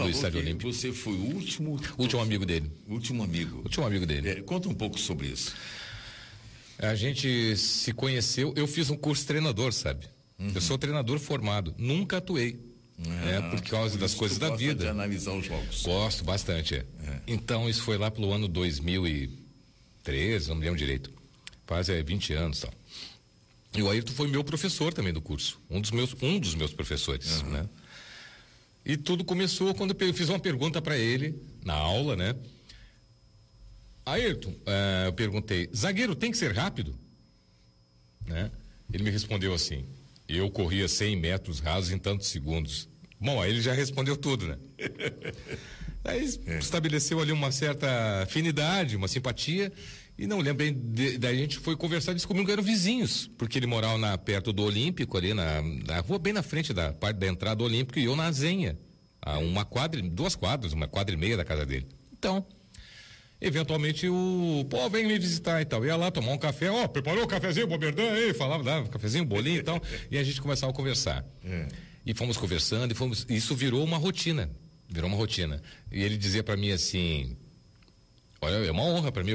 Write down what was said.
do Estádio Olímpico. Você foi o último amigo dele. Último amigo dele. Conta um pouco sobre isso. A gente se conheceu, eu fiz um curso de treinador, sabe? Eu sou treinador formado, nunca atuei, por causa das coisas da vida. De analisar os jogos. Gosto bastante, Então isso foi lá pelo ano 2013, não me lembro direito, faz 20 anos, tal. E o Ayrton foi meu professor também do curso, um dos meus professores, né? E tudo começou quando eu fiz uma pergunta para ele na aula, né? Ayrton, eu perguntei, zagueiro tem que ser rápido? Né? Ele me respondeu assim, eu corria 100 metros rasos em tantos segundos. Bom, aí ele já respondeu tudo, né? Aí estabeleceu ali uma certa afinidade, uma simpatia, e não lembro bem, daí a gente foi conversar e descobriu que eram vizinhos, porque ele morava perto do Olímpico, ali na rua bem na frente da parte da entrada do Olímpico, e eu na Zenha, a 2 quadras, 1,5 quadras da casa dele. Então, eventualmente vem me visitar e tal, ia lá tomar um café, preparou o cafezinho, Boberdã, aí, falava, dava um cafezinho, bolinho e tal, e a gente começava a conversar. E fomos conversando, isso virou uma rotina. E ele dizia para mim assim, olha, é uma honra para mim,